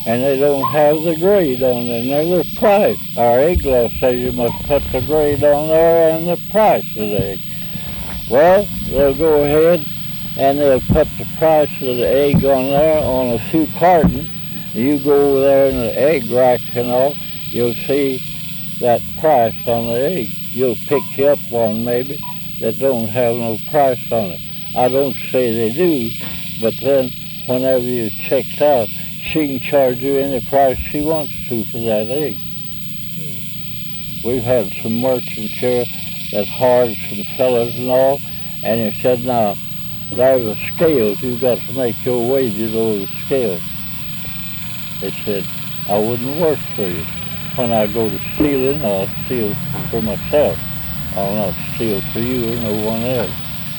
and they don't have the grade on it, and there's the price. Our egg law says you must put the grade on there and the price of the egg. Well, they'll go ahead and they'll put the price of the egg on there on a few cartons. You go over there in the egg racks and all, you'll see that price on the egg. You'll pick you up one maybe that don't have no price on it. I don't say they do, but then whenever you checked out, she can charge you any price she wants to for that egg. We've had some merchants here that hired some fellas and all, and he said, now, there's a scale. You've got to make your wages over the scale. They said, I wouldn't work for you. When I go to stealing, I'll steal for myself. I'll not steal for you or no one else.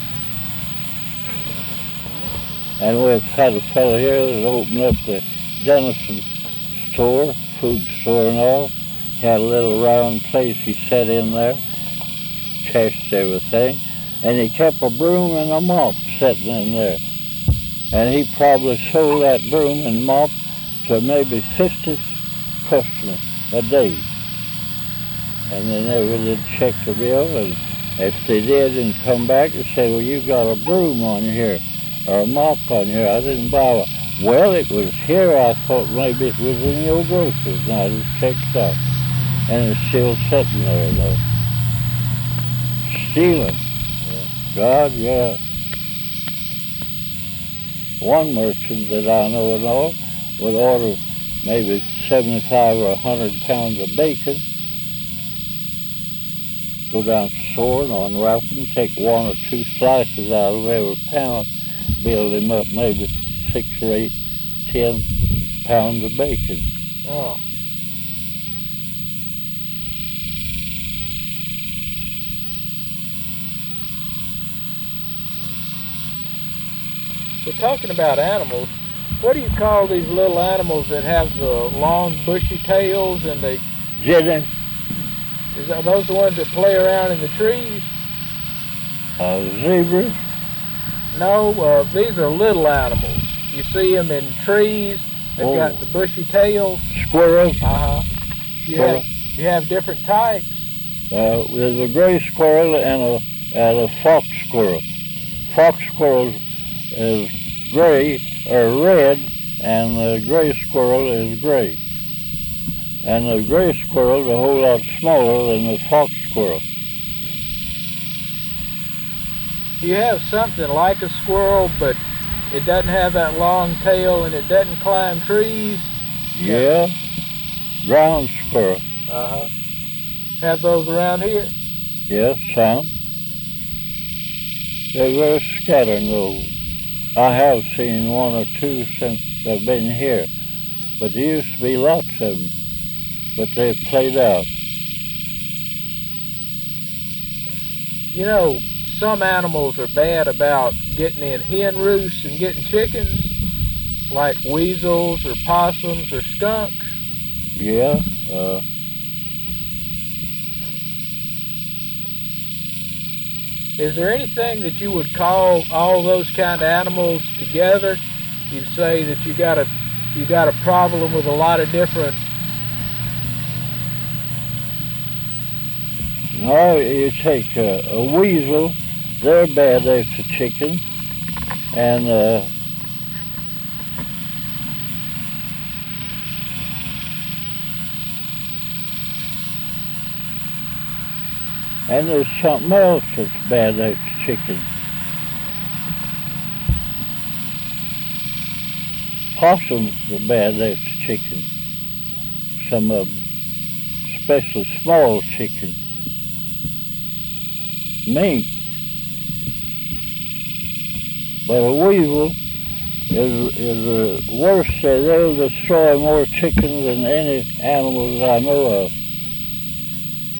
And we've had a fellow here that opened up the Denison store, food store and all. He had a little round place he sat in there, cashed everything, and he kept a broom and a mop sitting in there. And he probably sold that broom and mop to maybe 50 customers a day. And they never did check the bill, and if they did and come back and say, well, you got a broom on here, or a mop on here, I didn't buy one. Well, it was here. I thought maybe it was in your groceries. Now I just checked out. And it's still sitting there, though. Stealing. God, yeah. One merchant that I know and all would order maybe 75 or 100 pounds of bacon, go down to the store and unwrap them, take one or two slices out of every pound, build them up maybe 6 or 8, 10 pounds of bacon. Oh. We're talking about animals. What do you call these little animals that have the long bushy tails and they... Jenny. Are those the ones that play around in the trees? Zebras. No, these are little animals. You see them in trees. They've got the bushy tails. Squirrels. Uh-huh. You have different types. There's a gray squirrel and a fox squirrel. Fox squirrel is gray or red, and the gray squirrel is gray. And the gray squirrel is a whole lot smaller than the fox squirrel. Do you have something like a squirrel, but it doesn't have that long tail and it doesn't climb trees? Yeah, ground squirrel. Uh-huh. Have those around here? Yes, some. They're very scattered, though. I have seen one or two since I've been here, but there used to be lots of them, but they've played out. You know, some animals are bad about getting in hen roosts and getting chickens, like weasels or possums or skunks. Yeah. Is there anything that you would call all those kind of animals together? You'd say that you got a problem with a lot of different. No, you take a weasel. They're bad after chicken, and there's something else that's bad after chicken. Possums are bad after chicken. Some of them, especially small chicken. Mink. But a weasel is worse. They'll destroy more chickens than any animals I know of.